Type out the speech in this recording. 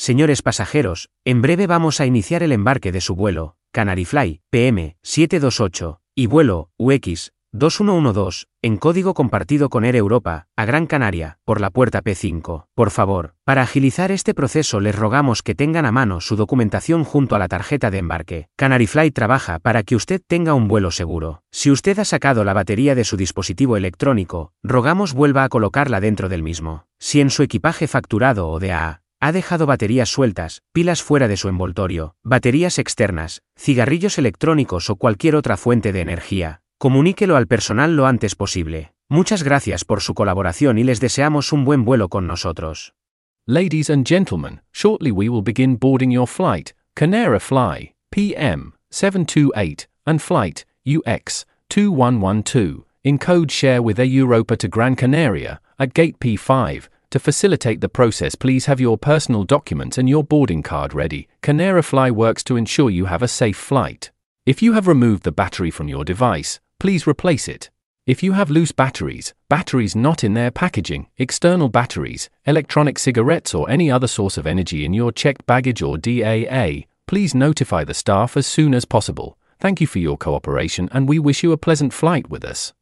Señores pasajeros, en breve vamos a iniciar el embarque de su vuelo, Canary Fly, PM 728, y vuelo, UX 2112, en código compartido con Air Europa, a Gran Canaria, por la puerta P5. Por favor, para agilizar este proceso les rogamos que tengan a mano su documentación junto a la tarjeta de embarque. Canary Fly trabaja para que usted tenga un vuelo seguro. Si usted ha sacado la batería de su dispositivo electrónico, rogamos vuelva a colocarla dentro del mismo. Si en su equipaje facturado o de AA, ha dejado baterías sueltas, pilas fuera de su envoltorio, baterías externas, cigarrillos electrónicos o cualquier otra fuente de energía, comuníquelo al personal lo antes posible. Muchas gracias por su colaboración y les deseamos un buen vuelo con nosotros. Ladies and gentlemen, shortly we will begin boarding your flight, Canary Fly, PM 728, and flight, UX 2112, in code share with Air Europa to Gran Canaria, at gate P5. To facilitate the process, please have your personal documents and your boarding card ready. Canary Fly works to ensure you have a safe flight. If you have removed the battery from your device, please replace it. If you have loose batteries, batteries not in their packaging, external batteries, electronic cigarettes or any other source of energy in your checked baggage or DAA, please notify the staff as soon as possible. Thank you for your cooperation and we wish you a pleasant flight with us.